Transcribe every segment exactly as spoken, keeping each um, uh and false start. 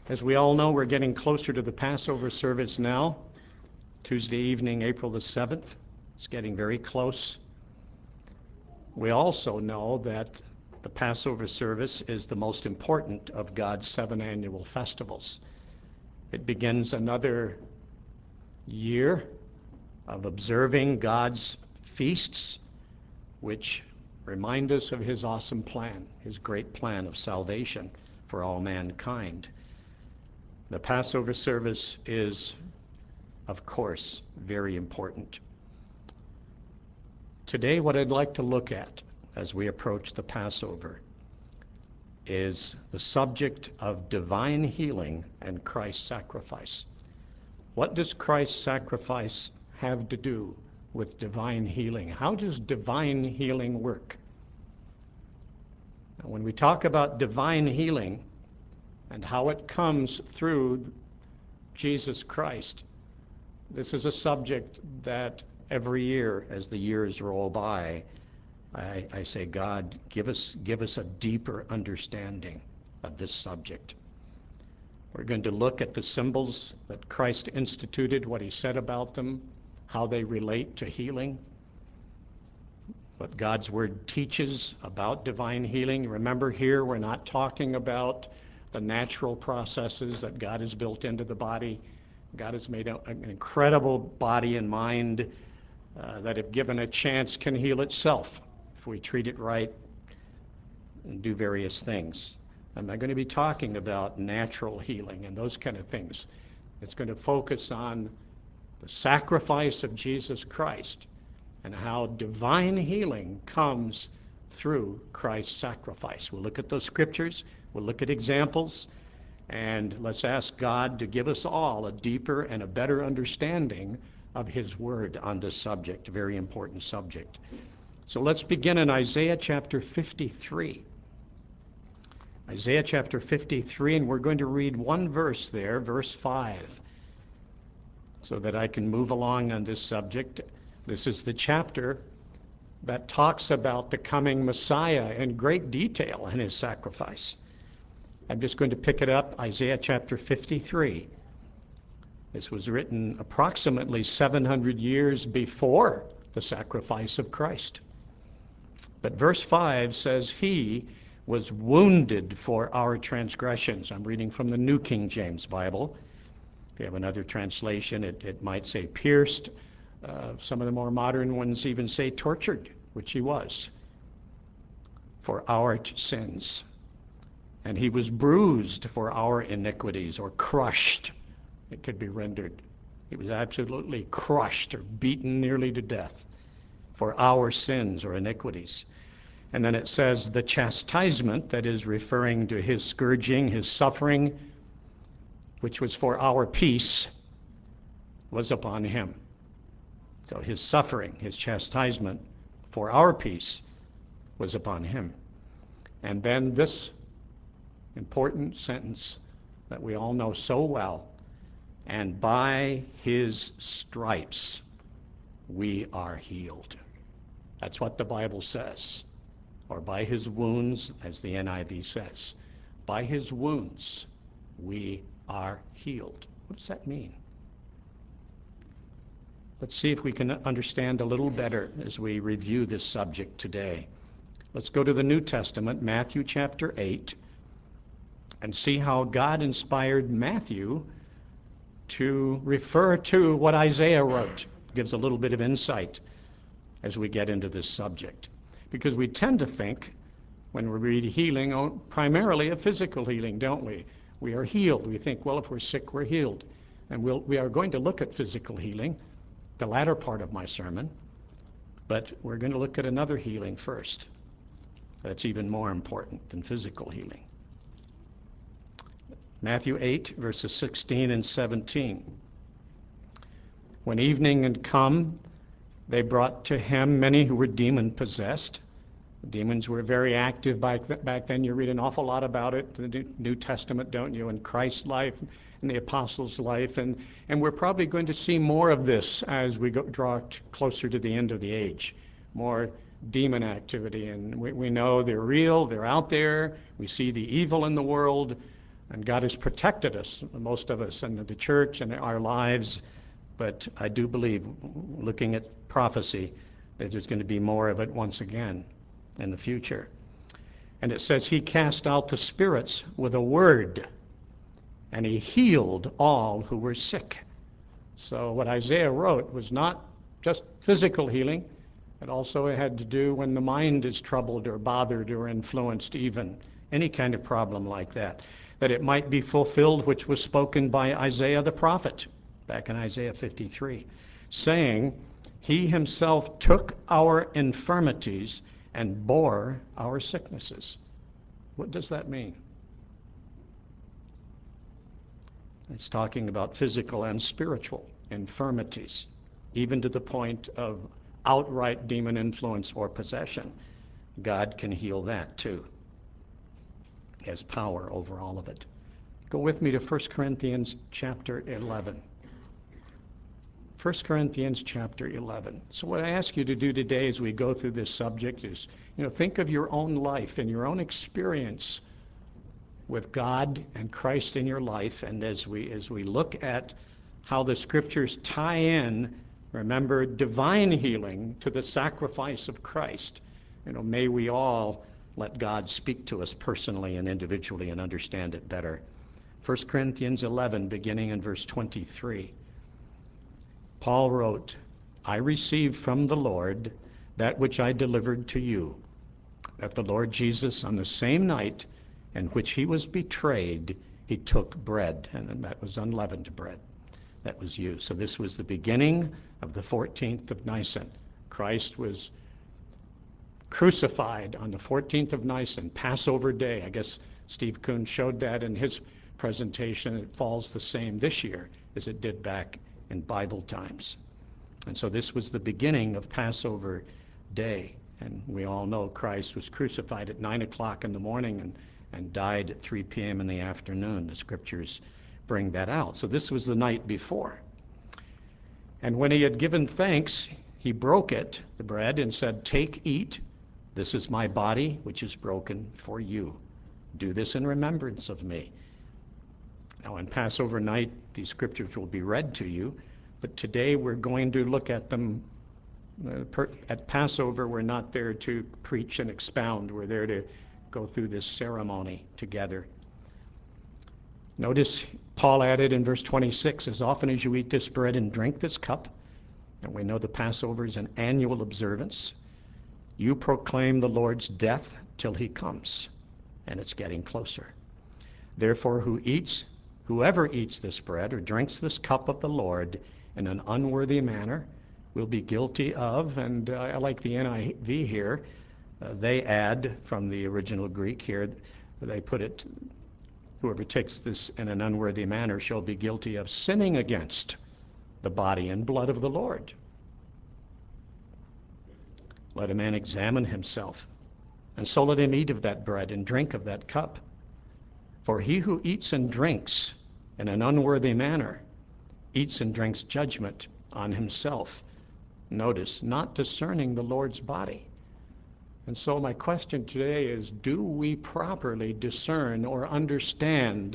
As we all know, we're getting closer to the Passover service now. Tuesday evening, April the seventh. It's getting very close. We also know that the Passover service is the most important of God's seven annual festivals. It begins another year of observing God's feasts, which remind us of his awesome plan, his great plan of salvation for all mankind. The Passover service is, of course, very important. Today, what I'd like to look at as we approach the Passover is the subject of divine healing and Christ's sacrifice. What does Christ's sacrifice have to do with divine healing? How does divine healing work? Now, when we talk about divine healing and how it comes through Jesus Christ, this is a subject that every year as the years roll by, I, I say, God, give us, give us a deeper understanding of this subject. We're going to look at the symbols that Christ instituted, what he said about them, how they relate to healing, what God's word teaches about divine healing. Remember, here we're not talking about the natural processes that God has built into the body. God has made a, an incredible body and mind uh, that, if given a chance, can heal itself if we treat it right and do various things. I'm not going to be talking about natural healing and those kind of things. It's going to focus on the sacrifice of Jesus Christ and how divine healing comes through Christ's sacrifice. We'll look at those scriptures, we'll look at examples, and let's ask God to give us all a deeper and a better understanding of his word on this subject, a very important subject. So let's begin in Isaiah chapter fifty-three. Isaiah chapter fifty-three, and we're going to read one verse there, verse five, so that I can move along on this subject. This is the chapter that talks about the coming Messiah in great detail and his sacrifice. I'm just going to pick it up, Isaiah chapter fifty-three. This was written approximately seven hundred years before the sacrifice of Christ. But verse five says, he was wounded for our transgressions. I'm reading from the New King James Bible. If you have another translation, it, it might say pierced. Uh, some of the more modern ones even say tortured, which he was, for our sins. And he was bruised for our iniquities, or crushed, it could be rendered. He was absolutely crushed or beaten nearly to death for our sins or iniquities. And then it says the chastisement, that is referring to his scourging, his suffering, which was for our peace, was upon him. So his suffering, his chastisement for our peace was upon him. And then this important sentence that we all know so well, and by his stripes we are healed. That's what the Bible says. Or by his wounds, as the N I V says. By his wounds we are healed. What does that mean? Let's see if we can understand a little better as we review this subject today. Let's go to the New Testament, Matthew chapter eight, and see how God inspired Matthew to refer to what Isaiah wrote. It gives a little bit of insight as we get into this subject. Because we tend to think, when we read healing, oh, primarily a physical healing, don't we? We are healed. We think, well, if we're sick, we're healed. And we'll, we are going to look at physical healing, the latter part of my sermon, but we're going to look at another healing first. That's even more important than physical healing. Matthew eight, verses sixteen and seventeen. When evening had come, they brought to him many who were demon-possessed. Demons were very active back, th- back then. You read an awful lot about it in the New Testament, don't you, in Christ's life and the apostles' life. And, and we're probably going to see more of this as we go, draw t- closer to the end of the age. More demon activity. And we, we know they're real, they're out there. We see the evil in the world. And God has protected us, most of us, and the church and our lives. But I do believe, looking at prophecy, that there's going to be more of it once again in the future. And it says, he cast out the spirits with a word, and he healed all who were sick. So what Isaiah wrote was not just physical healing. It also had to do when the mind is troubled or bothered or influenced even, any kind of problem like that, that it might be fulfilled which was spoken by Isaiah the prophet, back in Isaiah fifty-three, saying, he himself took our infirmities and bore our sicknesses. What does that mean? It's talking about physical and spiritual infirmities, even to the point of outright demon influence or possession. God can heal that too. He has power over all of it. Go with me to First Corinthians chapter eleven. First Corinthians chapter eleven. So what I ask you to do today as we go through this subject is, you know, think of your own life and your own experience with God and Christ in your life. And as we as we look at how the scriptures tie in, remember, divine healing to the sacrifice of Christ. You know, may we all let God speak to us personally and individually and understand it better. First Corinthians eleven, beginning in verse twenty-three. Paul wrote, I received from the Lord that which I delivered to you, that the Lord Jesus, on the same night in which he was betrayed, he took bread, and that was unleavened bread. That was used. So this was the beginning of the fourteenth of Nisan. Christ was crucified on the fourteenth of Nisan, Passover day. I guess Steve Kuhn showed that in his presentation. It falls the same this year as it did back in Bible times. And so this was the beginning of Passover day. And we all know Christ was crucified at nine o'clock in the morning and, and died at three p.m. in the afternoon. The scriptures bring that out. So this was the night before. And when he had given thanks, he broke it, the bread, and said, take, eat. This is my body, which is broken for you. Do this in remembrance of me. Now, on Passover night, these scriptures will be read to you, but today we're going to look at them. Uh, per, at Passover, we're not there to preach and expound. We're there to go through this ceremony together. Notice Paul added in verse twenty-six, as often as you eat this bread and drink this cup, and we know the Passover is an annual observance, you proclaim the Lord's death till he comes, and it's getting closer. Therefore, who eats, whoever eats this bread or drinks this cup of the Lord in an unworthy manner will be guilty of, and uh, I like the N I V here, uh, they add from the original Greek here, they put it, whoever takes this in an unworthy manner shall be guilty of sinning against the body and blood of the Lord. Let a man examine himself, and so let him eat of that bread and drink of that cup. For he who eats and drinks in an unworthy manner eats and drinks judgment on himself. Notice, not discerning the Lord's body. And so my question today is, do we properly discern or understand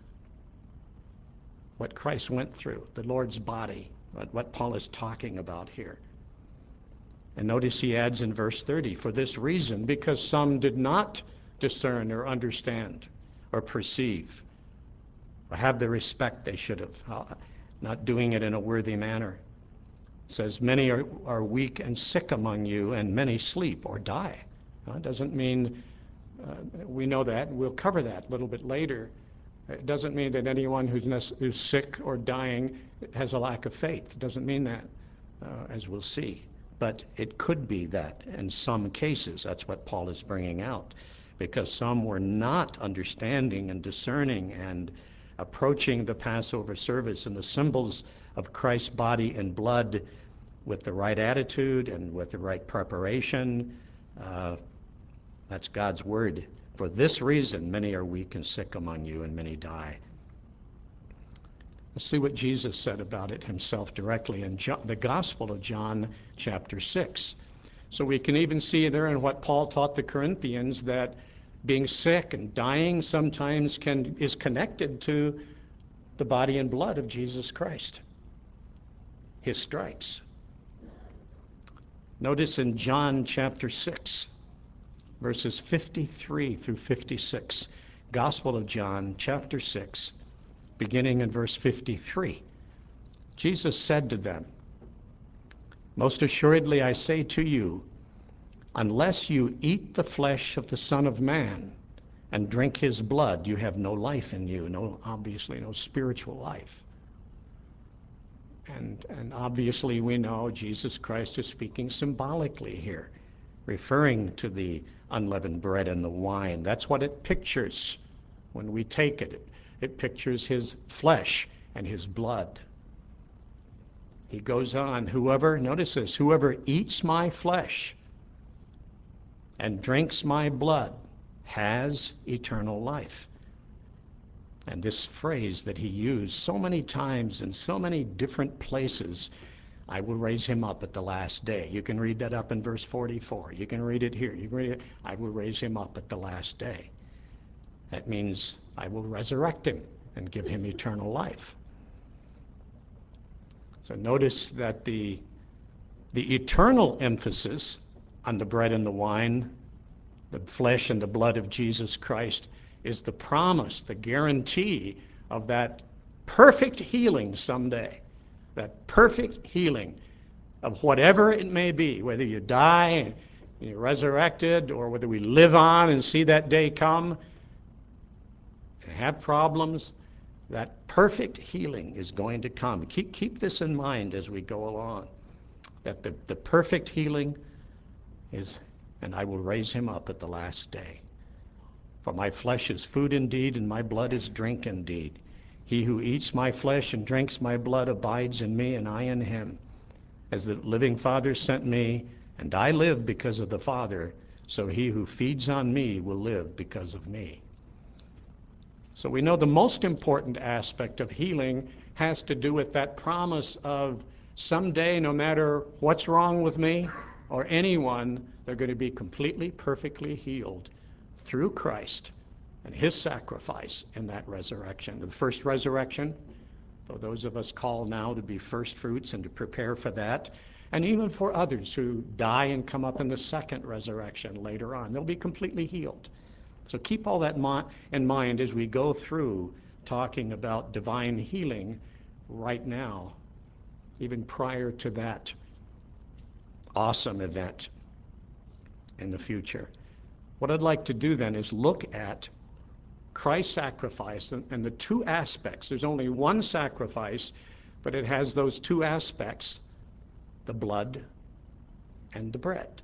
what Christ went through, the Lord's body, what Paul is talking about here? And notice he adds in verse thirty, for this reason, because some did not discern or understand or perceive or have the respect they should have, not doing it in a worthy manner. It says, many are, are weak and sick among you, and many sleep or die. It doesn't mean, uh, we know that, we'll cover that a little bit later. It doesn't mean that anyone who's, who's sick or dying has a lack of faith. It doesn't mean that, uh, as we'll see. But it could be that in some cases. That's what Paul is bringing out, because some were not understanding and discerning and approaching the Passover service and the symbols of Christ's body and blood with the right attitude and with the right preparation. Uh, that's God's word. For this reason, many are weak and sick among you, and many die. Let's see what Jesus said about it himself directly in John, the Gospel of John, chapter six. So we can even see there in what Paul taught the Corinthians that being sick and dying sometimes can is connected to the body and blood of Jesus Christ, his stripes. Notice in John chapter six, verses fifty-three through fifty-six, Gospel of John chapter six, beginning in verse fifty-three. Jesus said to them, "Most assuredly I say to you, unless you eat the flesh of the Son of Man and drink his blood, you have no life in you," no, obviously no spiritual life. And, and obviously we know Jesus Christ is speaking symbolically here, referring to the unleavened bread and the wine. That's what it pictures when we take it. It, it pictures his flesh and his blood. He goes on, whoever, notice this, whoever eats my flesh and drinks my blood has eternal life. And this phrase that he used so many times in so many different places, I will raise him up at the last day. You can read that up in verse forty-four. You can read it here. You can read it, I will raise him up at the last day. That means I will resurrect him and give him eternal life. So notice that the, the eternal emphasis on the bread and the wine, the flesh and the blood of Jesus Christ, is the promise, the guarantee of that perfect healing someday. That perfect healing of whatever it may be, whether you die and you're resurrected, or whether we live on and see that day come and have problems. That perfect healing is going to come. Keep, keep this in mind as we go along, that the, the perfect healing is, and I will raise him up at the last day. For my flesh is food indeed, and my blood is drink indeed. He who eats my flesh and drinks my blood abides in me, and I in him. As the living Father sent me, and I live because of the Father, so he who feeds on me will live because of me. So we know the most important aspect of healing has to do with that promise of someday, no matter what's wrong with me or anyone, they're going to be completely, perfectly healed through Christ and his sacrifice in that resurrection. The first resurrection, though those of us call now to be first fruits and to prepare for that, and even for others who die and come up in the second resurrection later on, they'll be completely healed. So keep all that in mind as we go through talking about divine healing right now, even prior to that awesome event in the future. What I'd like to do then is look at Christ's sacrifice and, and the two aspects. There's only one sacrifice, but it has those two aspects, the blood and the bread.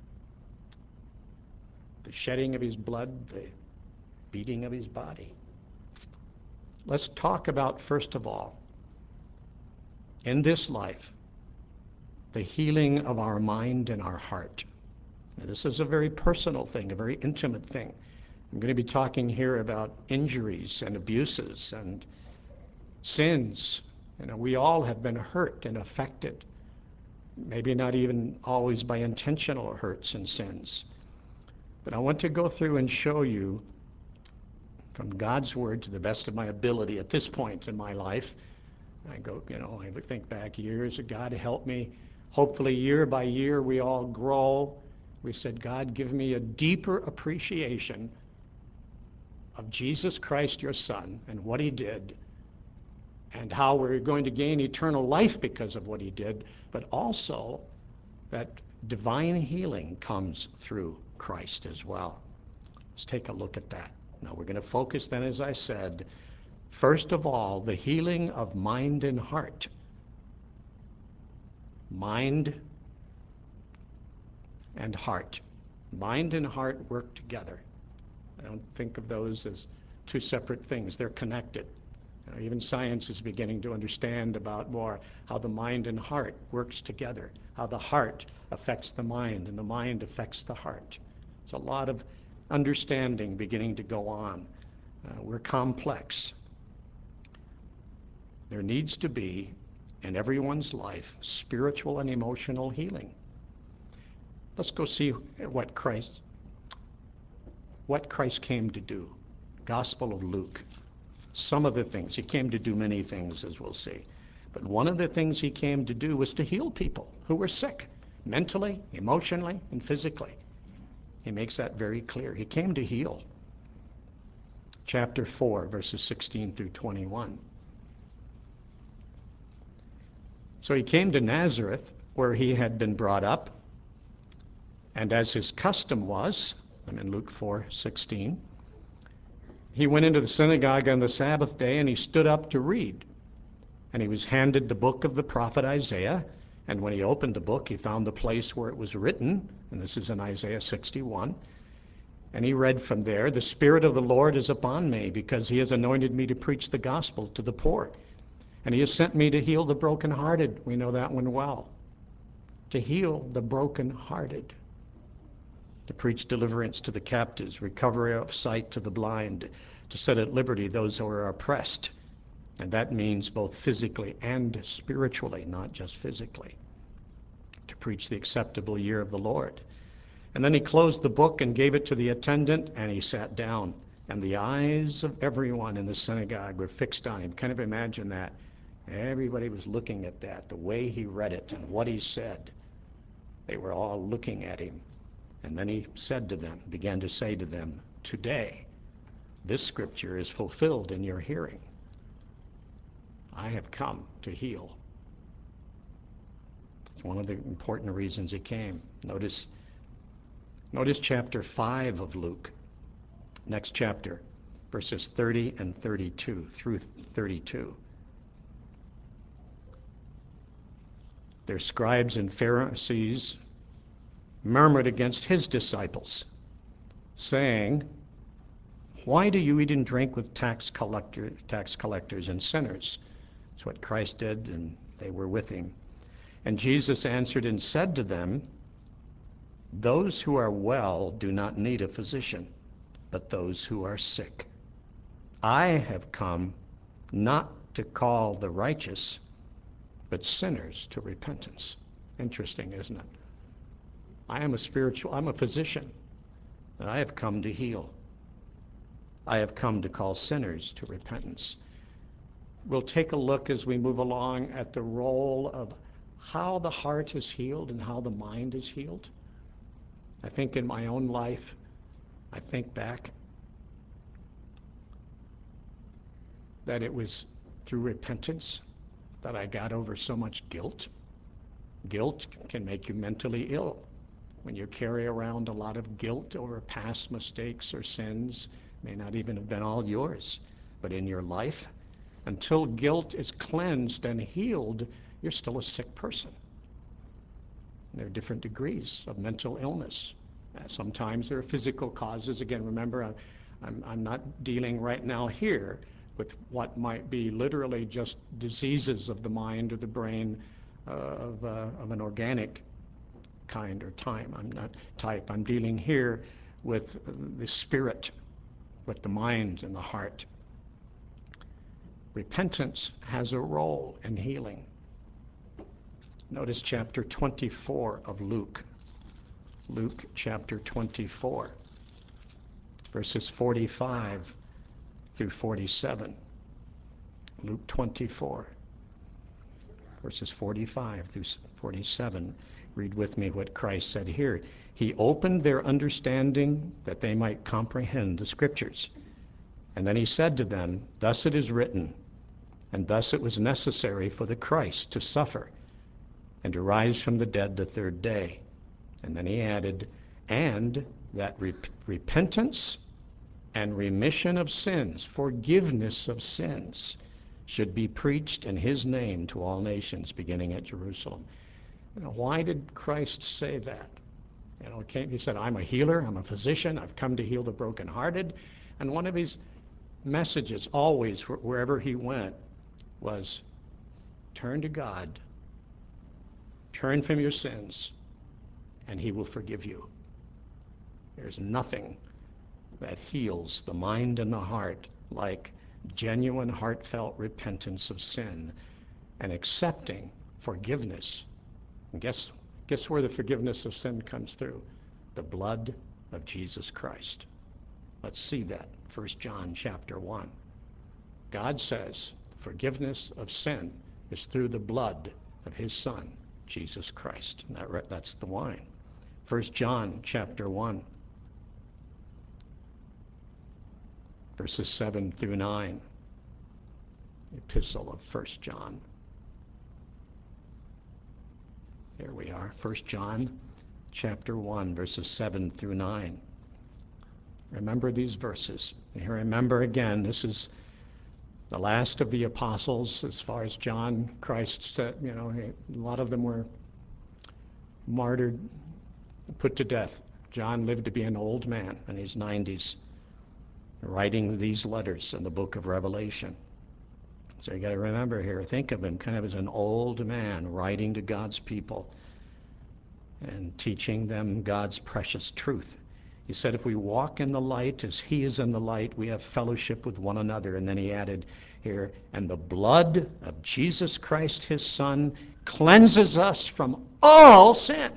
The shedding of his blood, the beating of his body. Let's talk about, first of all, in this life, the healing of our mind and our heart. Now, this is a very personal thing, a very intimate thing. I'm going to be talking here about injuries and abuses and sins. You know, we all have been hurt and affected, maybe not even always by intentional hurts and sins. But I want to go through and show you from God's word to the best of my ability at this point in my life. I go, you know, I think back years, God help me. Hopefully year by year we all grow. We said, God, give me a deeper appreciation of Jesus Christ, your Son, and what he did, and how we're going to gain eternal life because of what he did, but also that divine healing comes through Christ as well. Let's take a look at that. Now we're going to focus then, as I said, first of all, the healing of mind and heart. Mind and heart. Mind and heart work together. I don't think of those as two separate things. They're connected. You know, even science is beginning to understand about more how the mind and heart works together, how the heart affects the mind and the mind affects the heart. There's a lot of understanding beginning to go on. Uh, we're complex. There needs to be, in everyone's life, spiritual and emotional healing. Let's go see what Christ, what Christ came to do. Gospel of Luke. Some of the things. He came to do many things, as we'll see. But one of the things he came to do was to heal people who were sick, mentally, emotionally, and physically. He makes that very clear. He came to heal. Chapter four, verses sixteen through twenty-one. So he came to Nazareth, where he had been brought up, and as his custom was, I'm in Luke four sixteen, he went into the synagogue on the Sabbath day, and he stood up to read. And he was handed the book of the prophet Isaiah, and when he opened the book, he found the place where it was written, and this is in Isaiah sixty-one, and he read from there, "The Spirit of the Lord is upon me, because he has anointed me to preach the gospel to the poor. And he has sent me to heal the brokenhearted." We know that one well. To heal the brokenhearted. To preach deliverance to the captives, recovery of sight to the blind, to set at liberty those who are oppressed. And that means both physically and spiritually, not just physically. To preach the acceptable year of the Lord. And then he closed the book and gave it to the attendant, and he sat down. And the eyes of everyone in the synagogue were fixed on him. Kind of imagine that. Everybody was looking at that, the way he read it and what he said. They were all looking at him. And then he said to them, began to say to them, "Today, this scripture is fulfilled in your hearing. I have come to heal." It's one of the important reasons he came. Notice, notice chapter five of Luke. Next chapter, verses thirty and thirty-two through thirty-two. Their scribes and Pharisees murmured against his disciples, saying, "Why do you eat and drink with tax collector, tax collectors and sinners?" That's what Christ did, and they were with him. And Jesus answered and said to them, "Those who are well do not need a physician, but those who are sick. I have come not to call the righteous, but sinners to repentance." Interesting, isn't it? I am a spiritual, I'm a physician, and I have come to heal. I have come to call sinners to repentance. We'll take a look as we move along at the role of how the heart is healed and how the mind is healed. I think in my own life, I think back that it was through repentance that I got over so much guilt. Guilt can make you mentally ill. When you carry around a lot of guilt over past mistakes or sins, may not even have been all yours, but in your life, until guilt is cleansed and healed, you're still a sick person. There are different degrees of mental illness. Uh, sometimes there are physical causes. Again, remember, I'm, I'm, I'm not dealing right now here with what might be literally just diseases of the mind or the brain uh, of, uh, of an organic kind or time. I'm not type. I'm dealing here with the spirit, with the mind and the heart. Repentance has a role in healing. Notice chapter twenty-four of Luke. Luke chapter twenty-four, verses forty-five through forty-seven. Luke twenty-four, verses forty-five through forty-seven. Read with me what Christ said here. He opened their understanding that they might comprehend the scriptures. And then he said to them, "Thus it is written, and thus it was necessary for the Christ to suffer and to rise from the dead the third day." And then he added, "And that rep- repentance and remission of sins, forgiveness of sins, should be preached in his name to all nations, beginning at Jerusalem." You know, why did Christ say that? You know, he said, "I'm a healer, I'm a physician, I've come to heal the brokenhearted." And one of his messages always, wherever he went, was turn to God, turn from your sins, and he will forgive you. There's nothing that heals the mind and the heart like genuine, heartfelt repentance of sin and accepting forgiveness. And guess, guess where the forgiveness of sin comes through? The blood of Jesus Christ. Let's see that. First John chapter one. God says forgiveness of sin is through the blood of his Son, Jesus Christ. And that, that's the wine. First John chapter one, verses seven through nine. Epistle of First John. Here we are, First John chapter one, verses seven through nine. Remember these verses. Here, remember again, this is the last of the apostles as far as John. Christ said, you know, a lot of them were martyred, put to death. John lived to be an old man in his nineties, writing these letters in the book of Revelation. So you got to remember here, think of him kind of as an old man writing to God's people and teaching them God's precious truth. He said, if we walk in the light as he is in the light, we have fellowship with one another. And then he added here, and the blood of Jesus Christ, his Son, cleanses us from all sin.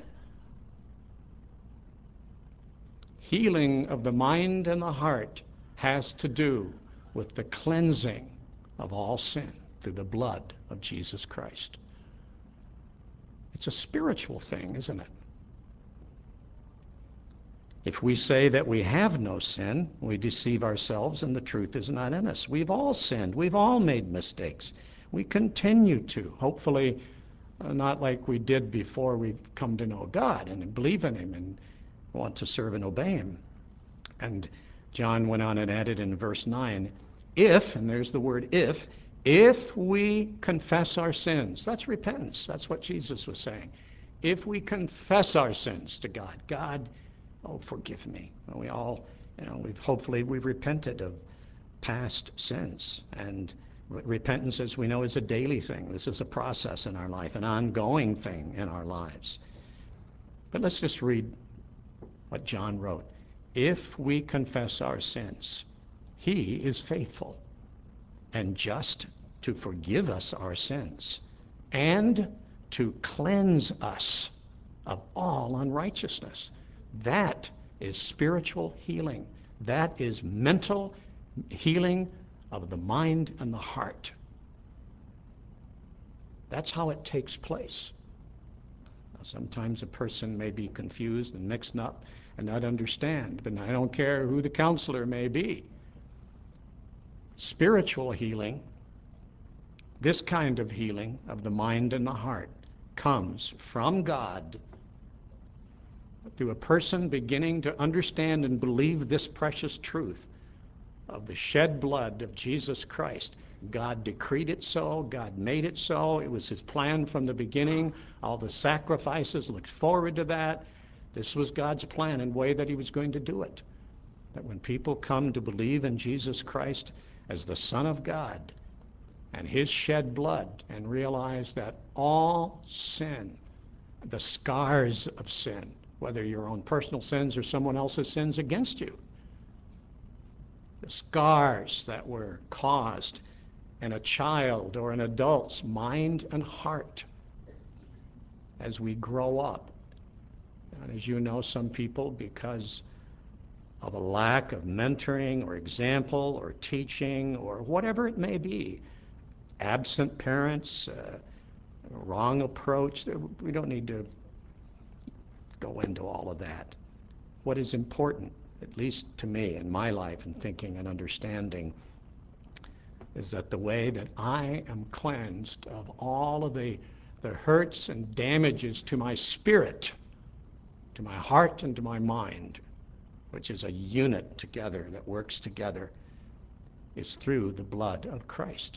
Healing of the mind and the heart has to do with the cleansing of all sin through the blood of Jesus Christ. It's a spiritual thing, isn't it? If we say that we have no sin, we deceive ourselves and the truth is not in us. We've all sinned. We've all made mistakes. We continue to, hopefully uh, not like we did before we've come to know God and believe in him and want to serve and obey him. And John went on and added in verse nine, if, and there's the word if, if we confess our sins, that's repentance. That's what Jesus was saying. If we confess our sins to God, God, oh, forgive me. Well, we all, you know, we've hopefully we've repented of past sins. And re- repentance, as we know, is a daily thing. This is a process in our life, an ongoing thing in our lives. But let's just read what John wrote. If we confess our sins, he is faithful and just to forgive us our sins and to cleanse us of all unrighteousness. That is spiritual healing. That is mental healing of the mind and the heart. That's how it takes place. Now, sometimes a person may be confused and mixed up and not understand, but I don't care who the counselor may be. Spiritual healing, this kind of healing of the mind and the heart, comes from God through a person beginning to understand and believe this precious truth of the shed blood of Jesus Christ. God decreed it so. God made it so. It was his plan from the beginning. All the sacrifices looked forward to that. This was God's plan and way that he was going to do it. That when people come to believe in Jesus Christ as the Son of God and his shed blood and realize that all sin, the scars of sin, whether your own personal sins or someone else's sins against you, the scars that were caused in a child or an adult's mind and heart as we grow up. And as you know, some people, because of a lack of mentoring or example or teaching or whatever it may be, absent parents, uh, wrong approach, we don't need to go into all of that. What is important, at least to me in my life and thinking and understanding, is that the way that I am cleansed of all of the, the hurts and damages to my spirit, to my heart and to my mind, which is a unit together that works together, is through the blood of Christ.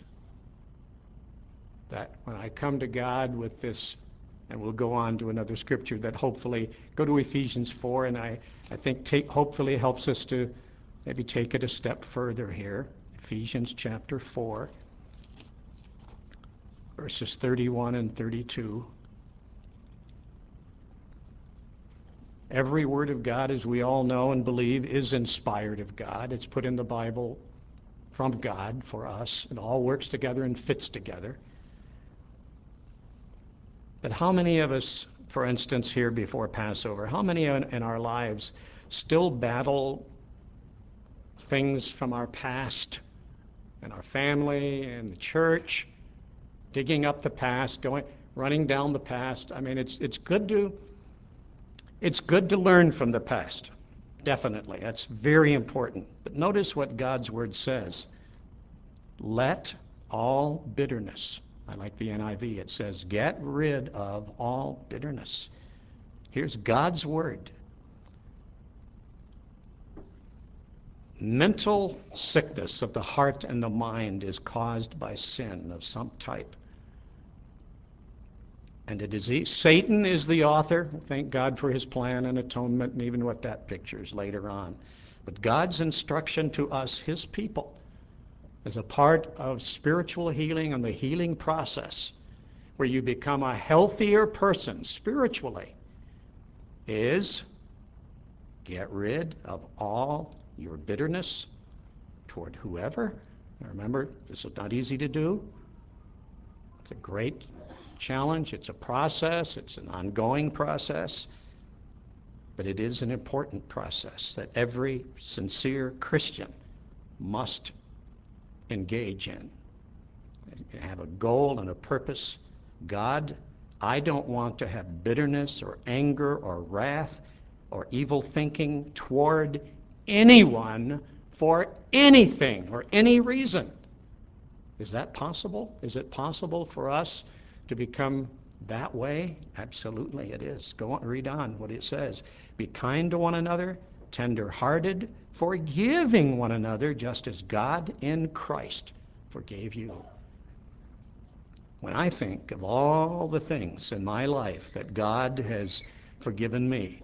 That when I come to God with this, and we'll go on to another scripture that hopefully, go to Ephesians four, and I, I think take, hopefully helps us to maybe take it a step further here. Ephesians chapter four, verses thirty-one and thirty-two. Every word of God, as we all know and believe, is inspired of God. It's put in the Bible from God for us. It all works together and fits together. But how many of us, for instance, here before Passover, how many in our lives still battle things from our past and our family and the church, digging up the past, going, running down the past. I mean, it's it's good to it's good to learn from the past. Definitely, that's very important. But notice what God's word says. Let all bitterness. I like the N I V. It says, get rid of all bitterness. Here's God's word. Mental sickness of the heart and the mind is caused by sin of some type. And it is he, Satan is the author. Thank God for his plan and atonement and even what that pictures later on. But God's instruction to us, his people, as a part of spiritual healing and the healing process, where you become a healthier person spiritually, is get rid of all your bitterness toward whoever. Now remember, this is not easy to do. It's a great challenge. It's a process. It's an ongoing process. But it is an important process that every sincere Christian must engage in. And have a goal and a purpose. God, I don't want to have bitterness or anger or wrath or evil thinking toward anyone for anything or any reason. Is that possible? Is it possible for us to become that way? Absolutely it is. Go on, read on what it says. Be kind to one another, tender-hearted, forgiving one another, just as God in Christ forgave you. When I think of all the things in my life that God has forgiven me,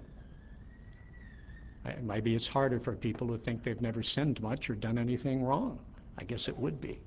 maybe it's harder for people who think they've never sinned much or done anything wrong. I guess it would be.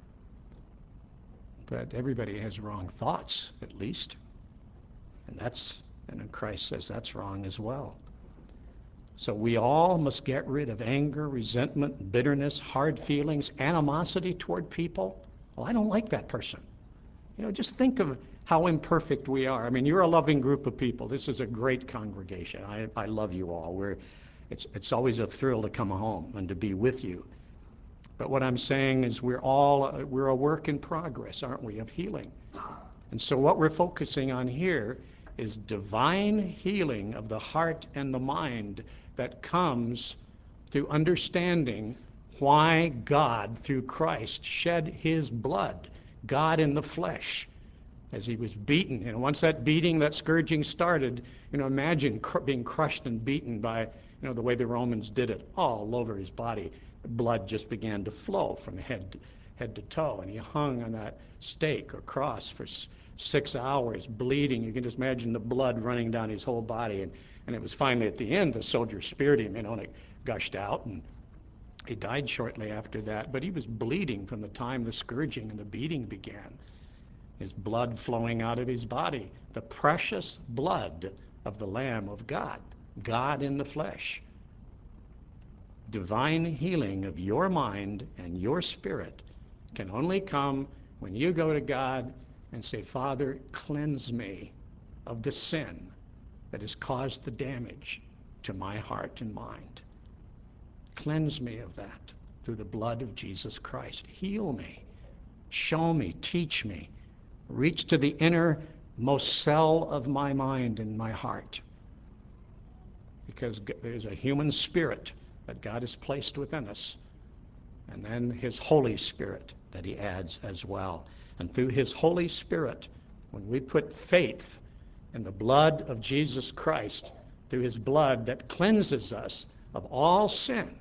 But everybody has wrong thoughts, at least. And that's, and Christ says that's wrong as well. So we all must get rid of anger, resentment, bitterness, hard feelings, animosity toward people. Well, I don't like that person. You know, just think of how imperfect we are. I mean, you're a loving group of people. This is a great congregation. I, I love you all. We're, it's, it's always a thrill to come home and to be with you. But what I'm saying is we're all, we're a work in progress, aren't we, of healing. And so what we're focusing on here is divine healing of the heart and the mind that comes through understanding why God, through Christ, shed his blood, God in the flesh, as he was beaten. And once that beating, that scourging started, you know, imagine cr- being crushed and beaten by, you know, the way the Romans did it, all over his body. Blood just began to flow from head, head to toe, and he hung on that stake or cross for s- six hours, bleeding. You can just imagine the blood running down his whole body, and, and it was finally at the end the soldier speared him, you know, and it gushed out, and he died shortly after that. But he was bleeding from the time the scourging and the beating began. His blood flowing out of his body, the precious blood of the Lamb of God, God in the flesh. Divine healing of your mind and your spirit can only come when you go to God and say, Father, cleanse me of the sin that has caused the damage to my heart and mind. Cleanse me of that through the blood of Jesus Christ. Heal me, show me, teach me, reach to the innermost cell of my mind and my heart. Because there's a human spirit that God has placed within us, and then his Holy Spirit that he adds as well. And through his Holy Spirit, when we put faith in the blood of Jesus Christ, through his blood that cleanses us of all sin,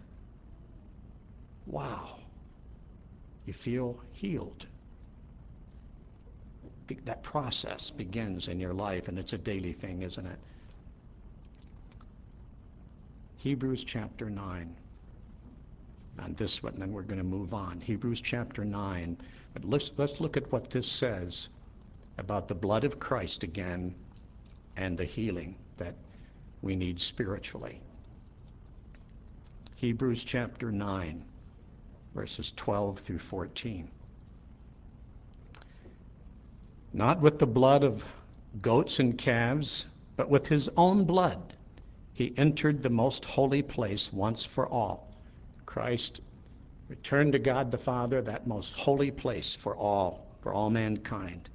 wow, you feel healed. That process begins in your life, and it's a daily thing, isn't it? Hebrews chapter nine. On this one, then we're going to move on. Hebrews chapter nine. But let's, let's look at what this says about the blood of Christ again and the healing that we need spiritually. Hebrews chapter nine, verses twelve through fourteen. Not with the blood of goats and calves, but with his own blood he entered the most holy place once for all, Christ returned to God the Father, that most holy place for all, for all mankind.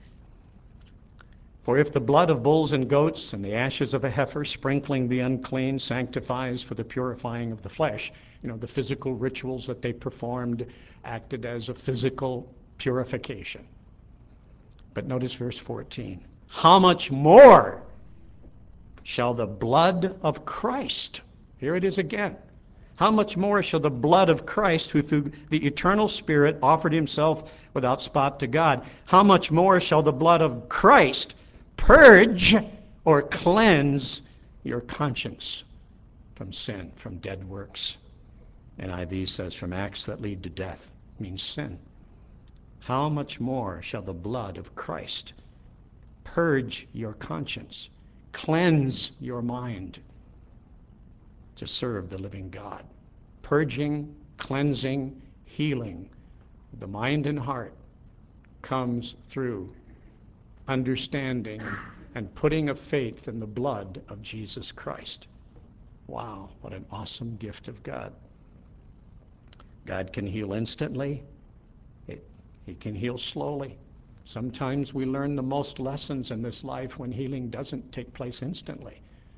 For if the blood of bulls and goats and the ashes of a heifer sprinkling the unclean sanctifies for the purifying of the flesh, you know, the physical rituals that they performed acted as a physical purification. But notice verse fourteen. How much more shall the blood of Christ, here it is again, how much more shall the blood of Christ, who through the eternal Spirit offered himself without spot to God, how much more shall the blood of Christ purge or cleanse your conscience from sin, from dead works? N I V says from acts that lead to death, means sin. How much more shall the blood of Christ purge your conscience, cleanse your mind to serve the living God? Purging, cleansing, healing of the mind and heart comes through understanding and putting of faith in the blood of Jesus Christ. Wow, what an awesome gift of God. God can heal instantly. It, he can heal slowly. Sometimes we learn the most lessons in this life when healing doesn't take place instantly.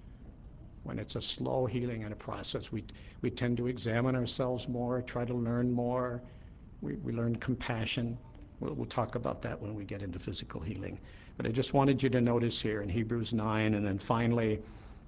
When it's a slow healing and a process, we we tend to examine ourselves more, try to learn more. We, we learn compassion. We'll, we'll talk about that when we get into physical healing. But I just wanted you to notice here in Hebrews nine, and then finally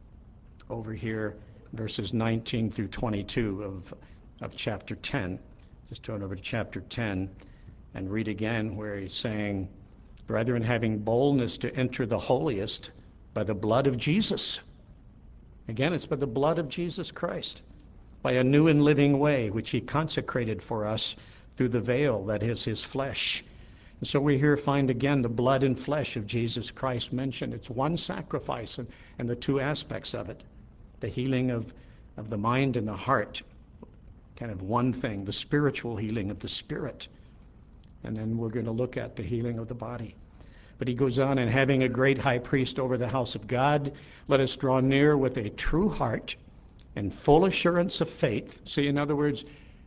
over here, verses nineteen through twenty-two of, of chapter ten. Just turn over to chapter ten and read again where he's saying, brethren, having boldness to enter the holiest by the blood of Jesus. Again, it's by the blood of Jesus Christ, by a new and living way, which he consecrated for us through the veil, that is his flesh. And so we here find again the blood and flesh of Jesus Christ mentioned. It's one sacrifice, and, and the two aspects of it, the healing of, of the mind and the heart, kind of one thing, the spiritual healing of the spirit. And then we're going to look at the healing of the body. But he goes on, and having a great high priest over the house of God, let us draw near with a true heart and full assurance of faith. See, in other words,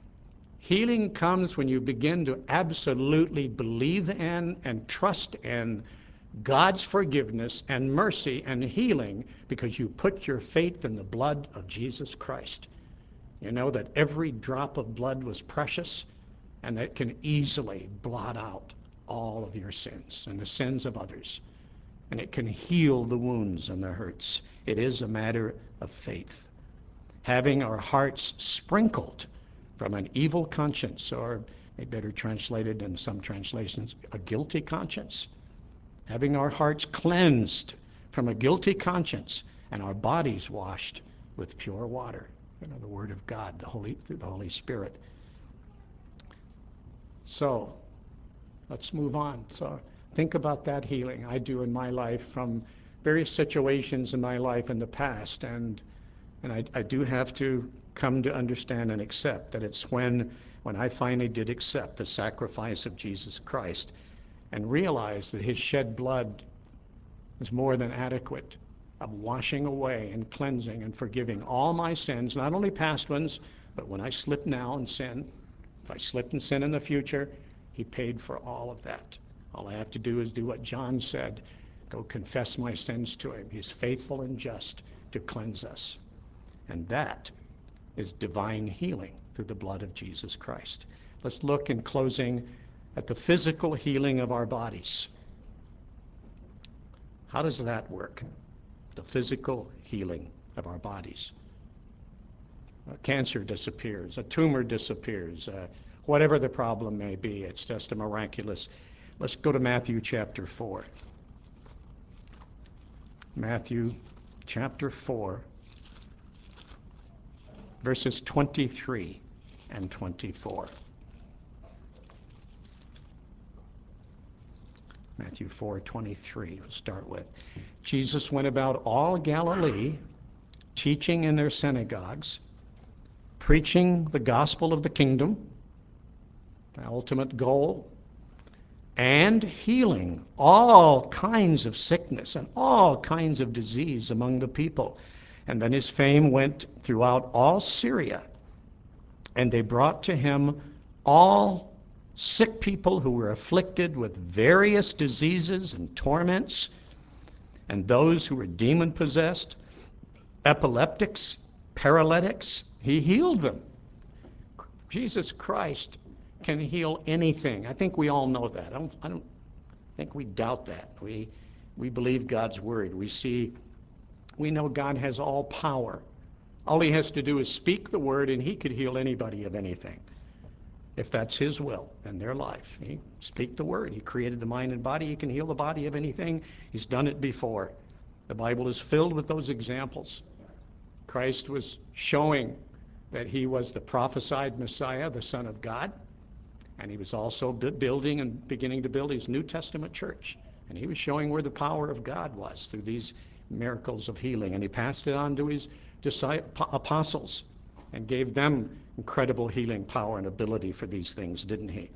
healing comes when you begin to absolutely believe in and trust in God's forgiveness and mercy and healing, because you put your faith in the blood of Jesus Christ. You know that every drop of blood was precious, and that can easily blot out all of your sins and the sins of others. And it can heal the wounds and the hurts. It is a matter of faith. Having our hearts sprinkled from an evil conscience, or maybe better translated in some translations, a guilty conscience. Having our hearts cleansed from a guilty conscience and our bodies washed with pure water. You know, the Word of God, the Holy, through the Holy Spirit. So, let's move on. So, think about that healing. I do in my life from various situations in my life in the past, and and I, I do have to come to understand and accept that it's when when I finally did accept the sacrifice of Jesus Christ and realize that his shed blood is more than adequate of washing away and cleansing and forgiving all my sins, not only past ones, but when I slip now and sin, if I slip and sin in the future, he paid for all of that. All I have to do is do what John said, go confess my sins to him. He's faithful and just to cleanse us. And that is divine healing through the blood of Jesus Christ. Let's look in closing at the physical healing of our bodies. How does that work? The physical healing of our bodies. Uh, cancer disappears, a tumor disappears, uh, whatever the problem may be, it's just a miraculous. Let's go to Matthew chapter four. Matthew chapter four, verses twenty-three and twenty-four. Matthew four twenty-three, we'll start with. Jesus went about all Galilee, teaching in their synagogues, preaching the gospel of the kingdom, the ultimate goal, and healing all kinds of sickness and all kinds of disease among the people. And then his fame went throughout all Syria, And they brought to him all sick people who were afflicted with various diseases and torments, and those who were demon-possessed, epileptics, paralytics. He healed them. Jesus Christ can heal anything. I think we all know that. I don't, I don't think we doubt that. We, we believe God's word. We see, we know God has all power. All he has to do is speak the word, and he could heal anybody of anything, if that's his will in their life. He speak the word. He created the mind and body. He can heal the body of anything. He's done it before. The Bible is filled with those examples. Christ was showing that he was the prophesied Messiah, the Son of God, and he was also building and beginning to build his New Testament church. And he was showing where the power of God was through these miracles of healing. And he passed it on to his disciples, apostles, and gave them incredible healing power and ability for these things, didn't he?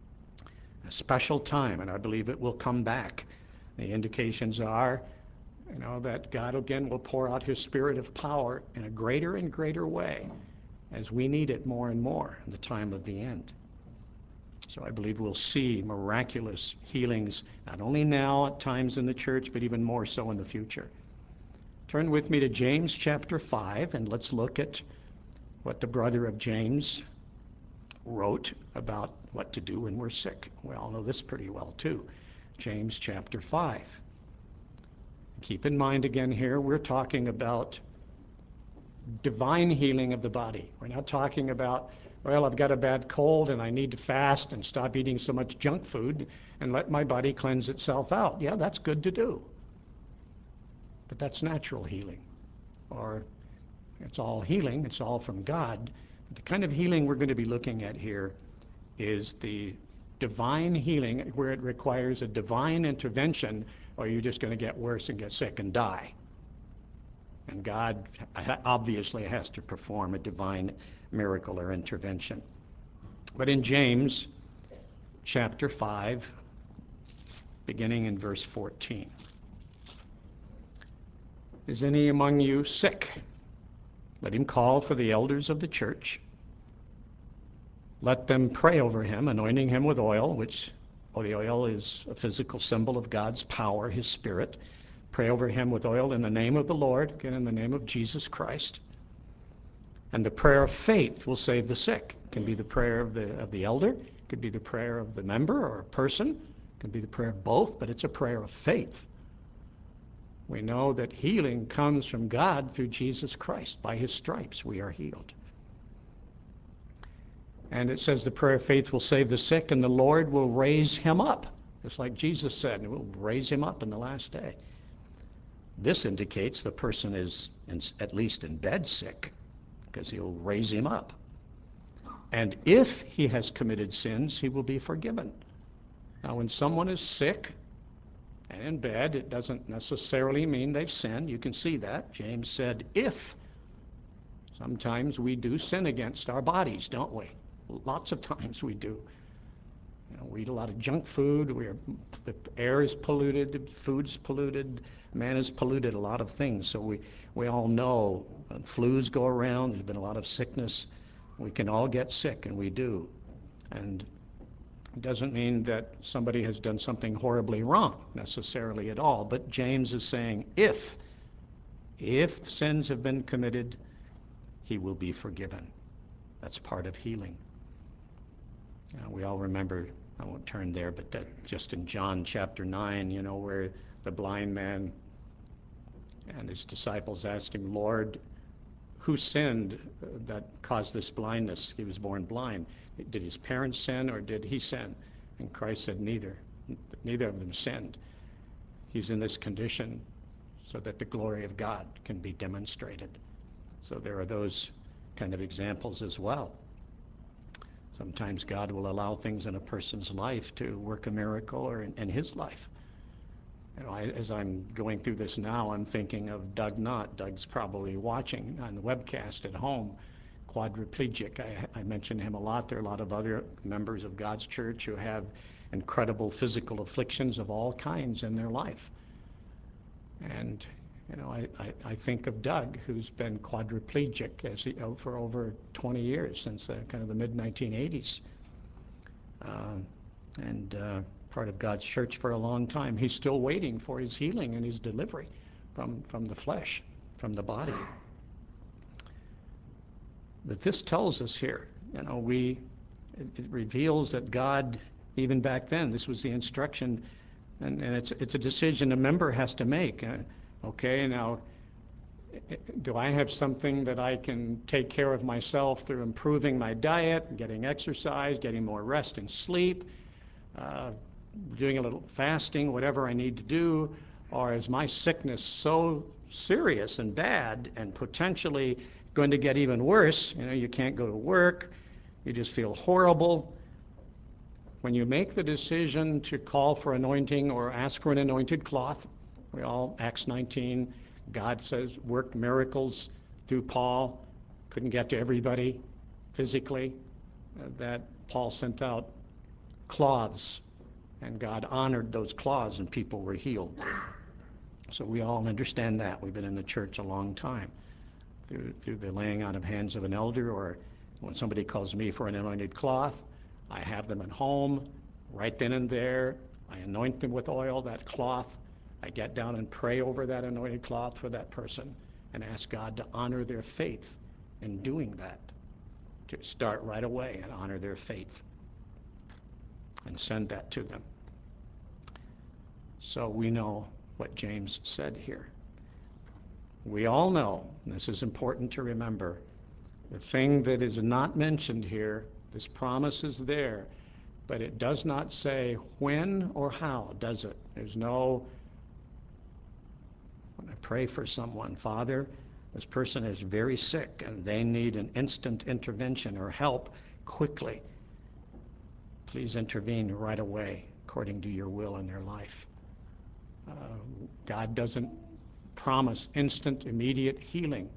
A special time, and I believe it will come back. The indications are, you know, that God again will pour out his spirit of power in a greater and greater way as we need it more and more in the time of the end. So I believe we'll see miraculous healings, not only now at times in the church, but even more so in the future. Turn with me to James chapter five, and let's look at what the brother of James wrote about what to do when we're sick. We all know this pretty well too. James chapter five. Keep in mind again here, we're talking about divine healing of the body. We're not talking about, well, I've got a bad cold and I need to fast and stop eating so much junk food and let my body cleanse itself out. Yeah, that's good to do. But that's natural healing. Or it's all healing, it's all from God. But the kind of healing we're going to be looking at here is the divine healing where it requires a divine intervention, or you're just going to get worse and get sick and die. And God obviously has to perform a divine miracle or intervention. But in James chapter five, beginning in verse fourteen, is any among you sick? Let him call for the elders of the church. Let them pray over him, anointing him with oil, which well, the oil is a physical symbol of God's power, his spirit. Pray over him with oil in the name of the Lord, again in the name of Jesus Christ. And the prayer of faith will save the sick. It can be the prayer of the, of the elder, it could be the prayer of the member or a person, it can be the prayer of both, but it's a prayer of faith. We know that healing comes from God through Jesus Christ. By his stripes we are healed. And it says the prayer of faith will save the sick, and the Lord will raise him up. Just like Jesus said, and we'll raise him up in the last day. This indicates the person is in, at least in bed sick, because he'll raise him up. And if he has committed sins, he will be forgiven. Now, when someone is sick and in bed, it doesn't necessarily mean they've sinned. You can see that. James said, if. Sometimes we do sin against our bodies, don't we? Lots of times we do. You know, we eat a lot of junk food. We are, the air is polluted, the food's polluted, man is polluted, a lot of things. So we, we all know when flus go around, there's been a lot of sickness. We can all get sick, and we do. And it doesn't mean that somebody has done something horribly wrong necessarily at all. But James is saying if, if sins have been committed, he will be forgiven. That's part of healing. Uh, we all remember, I won't turn there, but that just in John chapter nine, you know, where the blind man and his disciples asked him, Lord, who sinned that caused this blindness? He was born blind. Did his parents sin or did he sin? And Christ said, neither. Neither of them sinned. He's in this condition so that the glory of God can be demonstrated. So there are those kind of examples as well. Sometimes God will allow things in a person's life to work a miracle, or in, in his life. You know, I, as I'm going through this now, I'm thinking of Doug Knott. Doug's probably watching on the webcast at home, quadriplegic. I, I mention him a lot. There are a lot of other members of God's church who have incredible physical afflictions of all kinds in their life. And You know, I, I, I think of Doug, who's been quadriplegic as he, oh, for over twenty years, since uh, kind of the mid nineteen eighties. Uh, and uh, part of God's church for a long time. He's still waiting for his healing and his delivery from, from the flesh, from the body. But this tells us here, you know, we, it, it reveals that God, even back then, this was the instruction, and, and it's, it's a decision a member has to make. Uh, okay, now, do I have something that I can take care of myself through improving my diet, getting exercise, getting more rest and sleep, uh, doing a little fasting, whatever I need to do? Or is my sickness so serious and bad and potentially going to get even worse? You know, you can't go to work, you just feel horrible. When you make the decision to call for anointing or ask for an anointed cloth, we all, Acts nineteen, God says, worked miracles through Paul, couldn't get to everybody physically, uh, that Paul sent out cloths, and God honored those cloths and people were healed. So we all understand that. We've been in the church a long time. Through, through the laying on of hands of an elder, or when somebody calls me for an anointed cloth, I have them at home, right then and there. I anoint them with oil, that cloth. I get down and pray over that anointed cloth for that person and ask God to honor their faith in doing that, to start right away and honor their faith and send that to them. So we know what James said here. We all know, and this is important to remember, the thing that is not mentioned here, this promise is there, but it does not say when or how, does it? There's no, when I pray for someone, Father, this person is very sick and they need an instant intervention or help quickly. Please intervene right away according to your will in their life. Uh, God doesn't promise instant, immediate healing.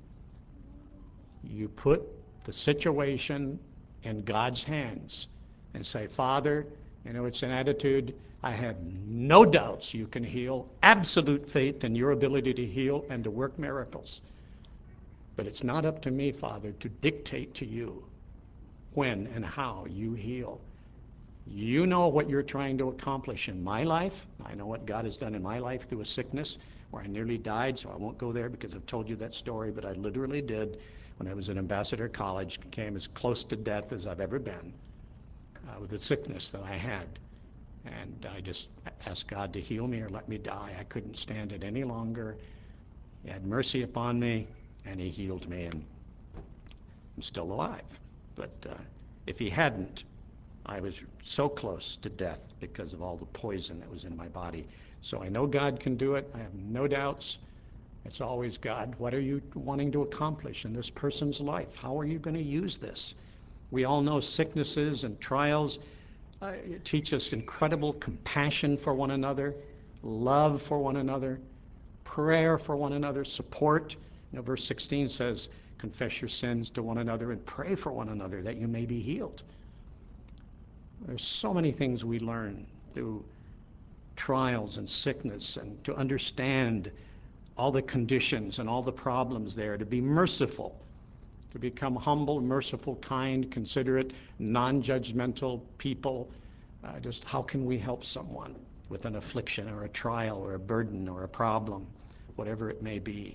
You put the situation in God's hands and say, Father, you know, it's an attitude, I have no doubts you can heal, absolute faith in your ability to heal and to work miracles. But it's not up to me, Father, to dictate to you when and how you heal. You know what you're trying to accomplish in my life. I know what God has done in my life through a sickness where I nearly died, so I won't go there because I've told you that story, but I literally did when I was at Ambassador College, came as close to death as I've ever been uh, with the sickness that I had. And I just asked God to heal me or let me die. I couldn't stand it any longer. He had mercy upon me, and he healed me, and I'm still alive. But uh, if he hadn't, I was so close to death because of all the poison that was in my body. So I know God can do it. I have no doubts. It's always, God, what are you wanting to accomplish in this person's life? How are you going to use this? We all know sicknesses and trials uh, teach us incredible compassion for one another, love for one another, prayer for one another, support. You know, verse sixteen says, confess your sins to one another and pray for one another that you may be healed. There's so many things we learn through trials and sickness, and to understand all the conditions and all the problems there, to be merciful, to become humble, merciful, kind, considerate, non-judgmental people. Uh, just how can we help someone with an affliction or a trial or a burden or a problem, whatever it may be.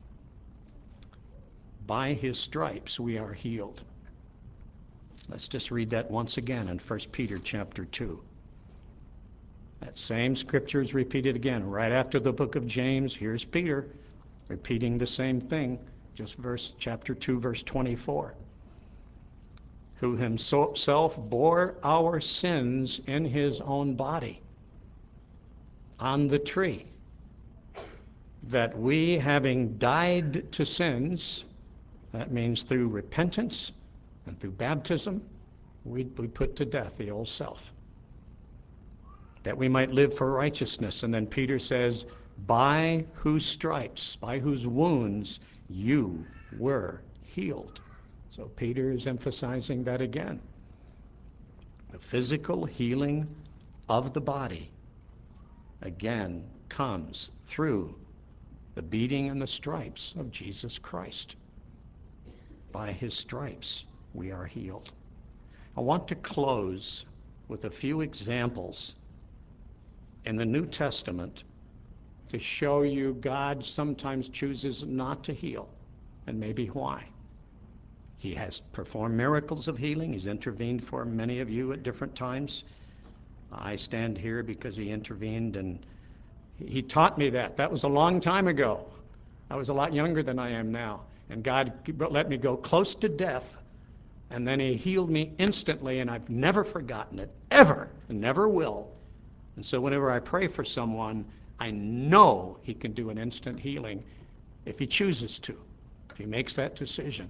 By his stripes we are healed. Let's just read that once again in First Peter chapter two. That same scripture is repeated again right after the book of James. Here's Peter repeating the same thing, just verse chapter two, verse twenty-four. Who himself bore our sins in his own body on the tree, that we, having died to sins, that means through repentance and through baptism, we, we put to death the old self, that we might live for righteousness. And then Peter says, by whose stripes, by whose wounds you were healed. So Peter is emphasizing that again. The physical healing of the body, again, comes through the beating and the stripes of Jesus Christ. By his stripes we are healed. I want to close with a few examples in the New Testament to show you God sometimes chooses not to heal, and maybe why. He has performed miracles of healing. He's intervened for many of you at different times. I stand here because he intervened, and he taught me that. That was a long time ago. I was a lot younger than I am now. And God let me go close to death, and then he healed me instantly, and I've never forgotten it, ever, and never will. And so whenever I pray for someone, I know he can do an instant healing if he chooses to, if he makes that decision.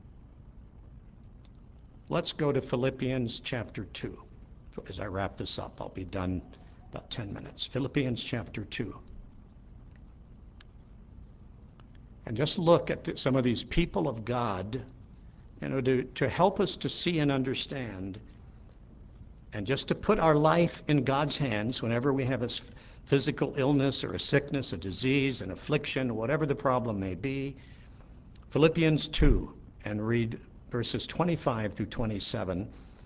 Let's go to Philippians chapter two. As I wrap this up, I'll be done about ten minutes. Philippians chapter two. And just look at the, some of these people of God, you know, to, to help us to see and understand, and just to put our life in God's hands whenever we have a physical illness or a sickness, a disease, an affliction, whatever the problem may be. Philippians two, and read verses twenty-five through twenty-seven.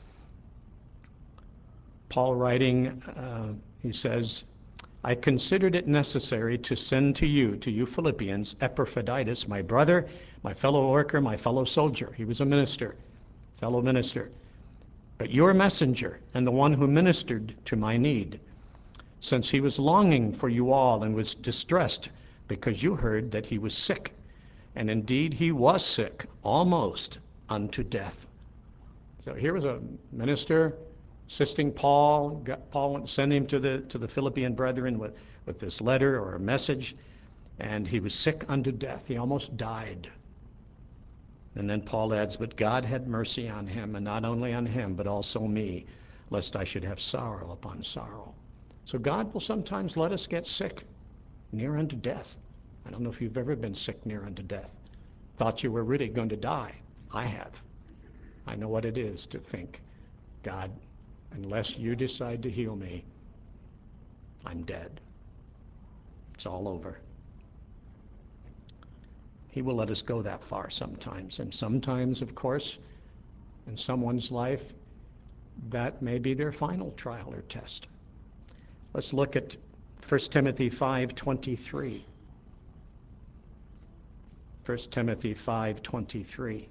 Paul writing, uh, he says, I considered it necessary to send to you, to you Philippians, Epaphroditus, my brother, my fellow worker, my fellow soldier. He was a minister, fellow minister. But your messenger and the one who ministered to my need, since he was longing for you all and was distressed because you heard that he was sick. And indeed he was sick, almost unto death. So here was a minister assisting Paul. Got Paul went to send him to the to the Philippian brethren with, with this letter or a message, and he was sick unto death. He almost died. And then Paul adds, but God had mercy on him, and not only on him, but also me, lest I should have sorrow upon sorrow. So God will sometimes let us get sick, near unto death. I don't know if you've ever been sick near unto death. Thought you were really going to die. I have. I know what it is to think, God, unless you decide to heal me, I'm dead. It's all over. He will let us go that far sometimes. And sometimes, of course, in someone's life, that may be their final trial or test. Let's look at First Timothy five twenty-three. First Timothy five twenty-three,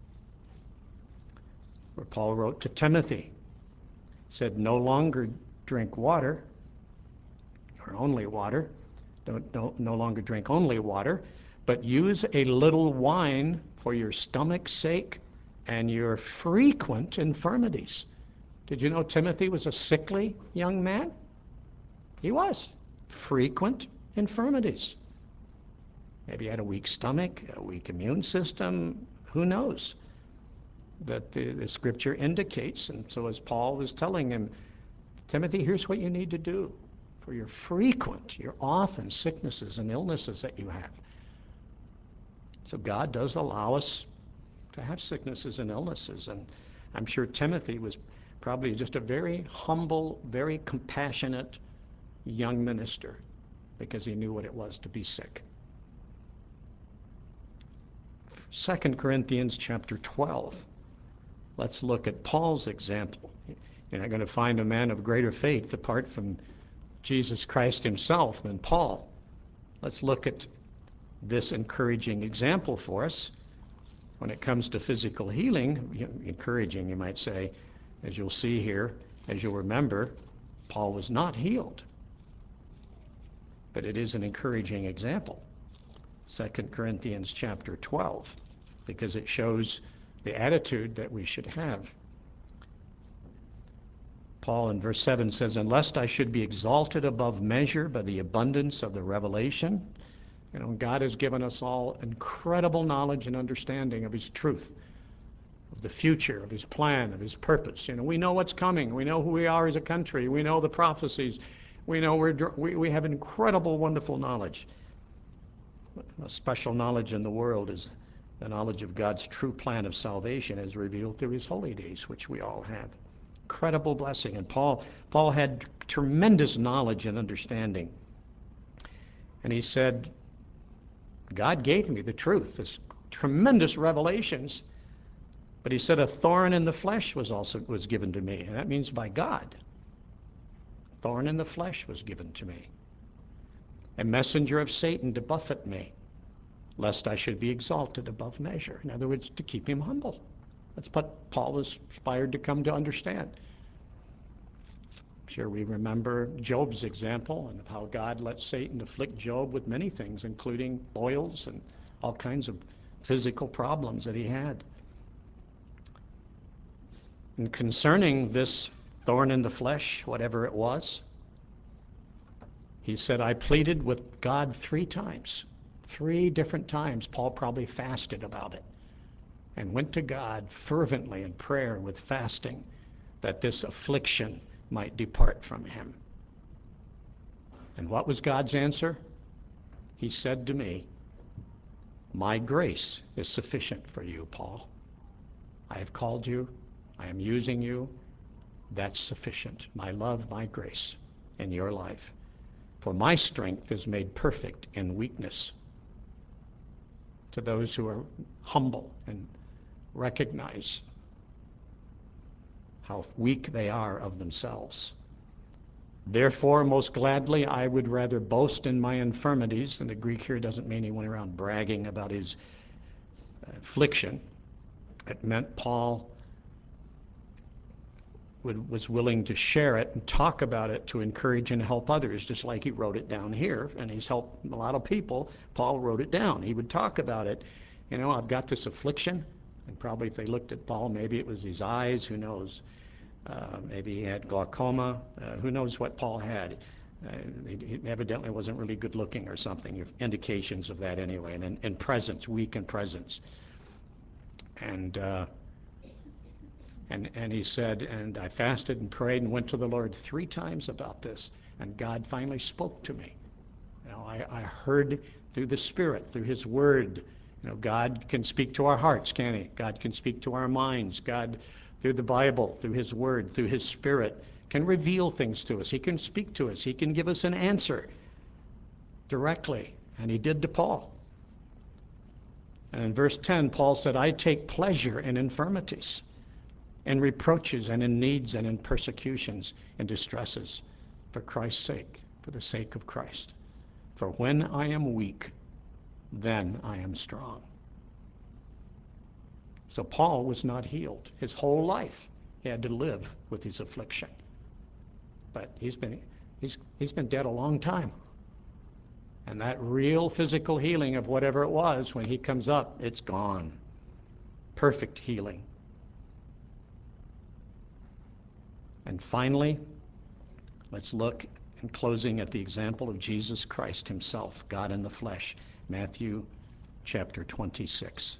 where Paul wrote to Timothy, said, no longer drink water, or only water, don't, don't no longer drink only water, but use a little wine for your stomach's sake and your frequent infirmities. Did you know Timothy was a sickly young man? He was. Frequent infirmities. Maybe he had a weak stomach, a weak immune system, who knows? That the, the scripture indicates, and so as Paul was telling him, Timothy, here's what you need to do for your frequent, your often sicknesses and illnesses that you have. So God does allow us to have sicknesses and illnesses, and I'm sure Timothy was probably just a very humble, very compassionate young minister because he knew what it was to be sick. Second Corinthians chapter twelve. Let's look at Paul's example. You're not going to find a man of greater faith apart from Jesus Christ himself than Paul. Let's look at this encouraging example for us when it comes to physical healing. Encouraging, you might say, as you'll see here, as you'll remember, Paul was not healed. But it is an encouraging example. Second Corinthians chapter twelve, because it shows the attitude that we should have. Paul in verse seven says, unless I should be exalted above measure by the abundance of the revelation. You know, God has given us all incredible knowledge and understanding of his truth, of the future, of his plan, of his purpose. You know, we know what's coming. We know who we are as a country. We know the prophecies. We know we're, we, we have incredible, wonderful knowledge. A special knowledge in the world is the knowledge of God's true plan of salvation as revealed through his holy days, which we all have. Incredible blessing. And Paul, Paul had tremendous knowledge and understanding. And he said, God gave me the truth, this tremendous revelations, but he said a thorn in the flesh was also was given to me, and that means by God. Thorn in the flesh was given to me. A messenger of Satan to buffet me, lest I should be exalted above measure. In other words, to keep him humble. That's what Paul was inspired to come to understand. I'm sure we remember Job's example and how God let Satan afflict Job with many things, including boils and all kinds of physical problems that he had. And concerning this thorn in the flesh, whatever it was, he said, I pleaded with God three times. Three different times, Paul probably fasted about it and went to God fervently in prayer with fasting that this affliction might depart from him. And what was God's answer? He said to me, my grace is sufficient for you, Paul. I have called you. I am using you. That's sufficient. My love, my grace in your life. For my strength is made perfect in weakness. To those who are humble and recognize how weak they are of themselves. Therefore, most gladly, I would rather boast in my infirmities. And the Greek here doesn't mean he went around bragging about his affliction. It meant Paul would, was willing to share it and talk about it to encourage and help others, just like he wrote it down here. And he's helped a lot of people. Paul wrote it down. He would talk about it. You know, I've got this affliction. And probably if they looked at Paul, maybe it was his eyes, who knows. Uh, maybe he had glaucoma. Uh, who knows what Paul had. Uh, he, he evidently wasn't really good looking or something. Indications of that anyway. And in presence, weak in presence. And uh, And, and he said, and I fasted and prayed and went to the Lord three times about this. And God finally spoke to me. You know, I, I heard through the Spirit, through his word. You know, God can speak to our hearts, can't he? God can speak to our minds. God, through the Bible, through his word, through his Spirit, can reveal things to us. He can speak to us. He can give us an answer directly. And he did to Paul. And in verse ten, Paul said, I take pleasure in infirmities, in reproaches, and in needs, and in persecutions, and distresses, for Christ's sake, for the sake of Christ. For when I am weak, then I am strong. So Paul was not healed. His whole life he had to live with his affliction. But he's been, he's, he's been dead a long time. And that real physical healing of whatever it was, when he comes up, it's gone. Perfect healing. And finally, let's look in closing at the example of Jesus Christ himself, God in the flesh. Matthew chapter twenty-six.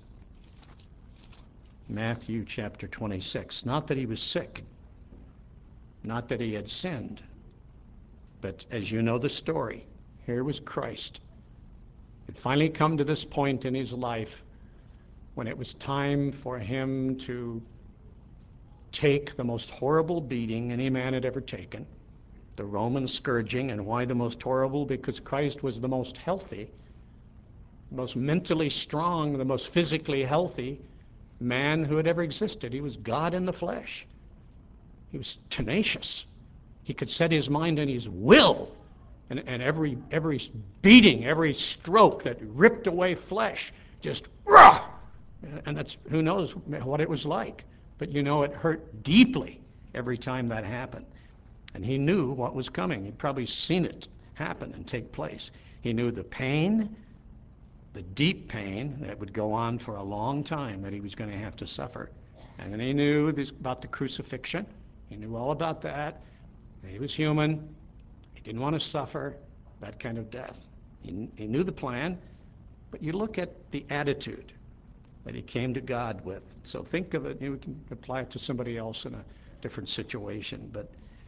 Matthew chapter twenty-six. Not that he was sick, not that he had sinned, but as you know the story, here was Christ. It finally come to this point in his life when it was time for him to take the most horrible beating any man had ever taken, the Roman scourging. And why the most horrible? Because Christ was the most healthy, the most mentally strong, the most physically healthy man who had ever existed. He was God in the flesh. He was tenacious. He could set his mind and his will, and, and every every beating, every stroke that ripped away flesh, just rah! And that's, who knows what it was like. But you know, it hurt deeply every time that happened. And he knew what was coming. He'd probably seen it happen and take place. He knew the pain, the deep pain that would go on for a long time that he was going to have to suffer. And then he knew this, about the crucifixion. He knew all about that. He was human. He didn't want to suffer that kind of death. He, he knew the plan. But you look at the attitude that he came to God with. So think of it, you know, we can apply it to somebody else in a different situation. But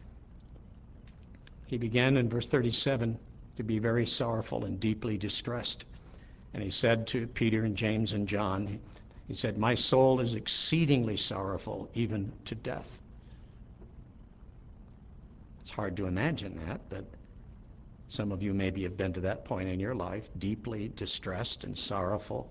he began in verse thirty-seven to be very sorrowful and deeply distressed. And he said to Peter and James and John, he said, my soul is exceedingly sorrowful, even to death. It's hard to imagine that, but Some of you maybe have been to that point in your life, deeply distressed and sorrowful.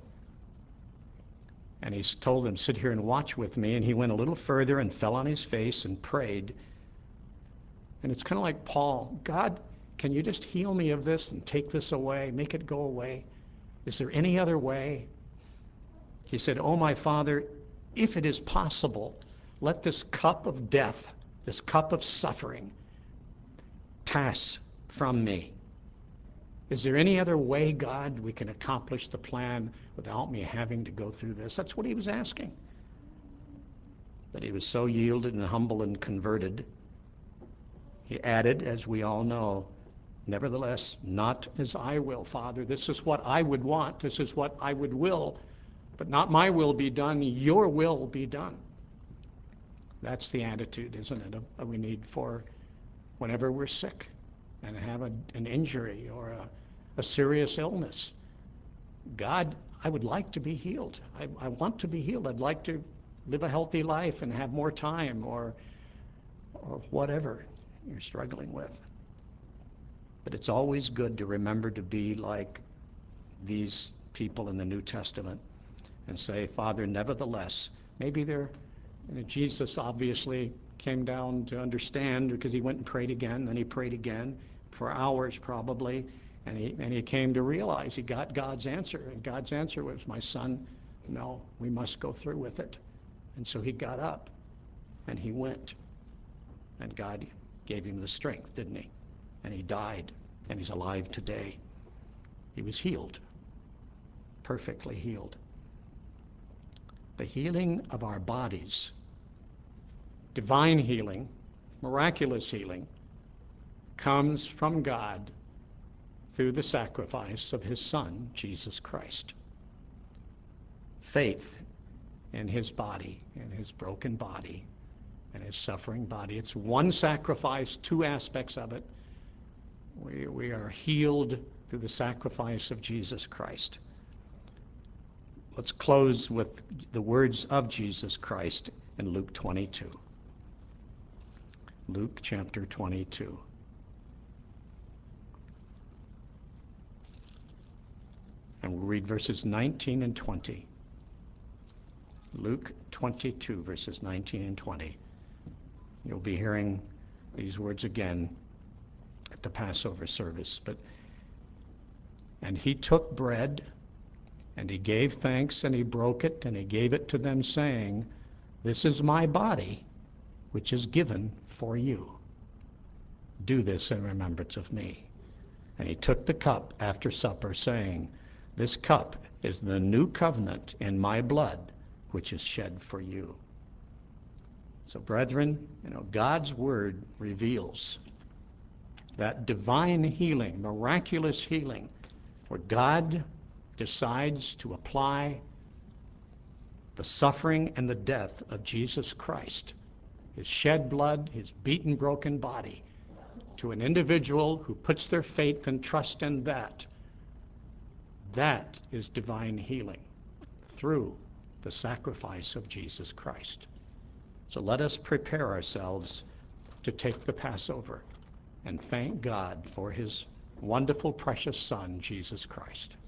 And he's told him, sit here and watch with me. And he went a little further and fell on his face and prayed. And it's kind of like Paul, God, can you just heal me of this and take this away, make it go away? Is there any other way? He said, oh, my Father, if it is possible, let this cup of death, this cup of suffering, pass from me. Is there any other way, God, we can accomplish the plan without me having to go through this? That's what he was asking. But he was so yielded and humble and converted. He added, as we all know, nevertheless, not as I will, Father. This is what I would want. This is what I would will. But not my will be done, your will be done. That's the attitude, isn't it, that we need for whenever we're sick and have a, an injury or a, a serious illness. God, I would like to be healed. I, I want to be healed. I'd like to live a healthy life and have more time, or, or whatever you're struggling with. But it's always good to remember to be like these people in the New Testament and say, Father, nevertheless, maybe they're, you know, Jesus obviously came down to understand, because he went and prayed again, then he prayed again for hours probably, and he, and he came to realize he got God's answer, and God's answer was, my son, no, we must go through with it. And so he got up and he went, and God gave him the strength, didn't he? And he died, and he's alive today. He was healed, perfectly healed. The healing of our bodies, divine healing, miraculous healing, comes from God through the sacrifice of his Son, Jesus Christ. Faith in his body, in his broken body, and his suffering body. It's one sacrifice, two aspects of it. We, we are healed through the sacrifice of Jesus Christ. Let's close with the words of Jesus Christ in Luke twenty-two. Luke chapter twenty-two. And we'll read verses nineteen and twenty. Luke twenty-two, verses nineteen and twenty. You'll be hearing these words again at the Passover service. But, and he took bread, and he gave thanks, and he broke it, and he gave it to them, saying, this is my body, which is given for you. Do this in remembrance of me. And he took the cup after supper, saying, this cup is the new covenant in my blood, which is shed for you. So, brethren, you know, God's word reveals that divine healing, miraculous healing, where God decides to apply the suffering and the death of Jesus Christ, his shed blood, his beaten, broken body, to an individual who puts their faith and trust in that. That is divine healing through the sacrifice of Jesus Christ. So let us prepare ourselves to take the Passover and thank God for his wonderful, precious Son, Jesus Christ.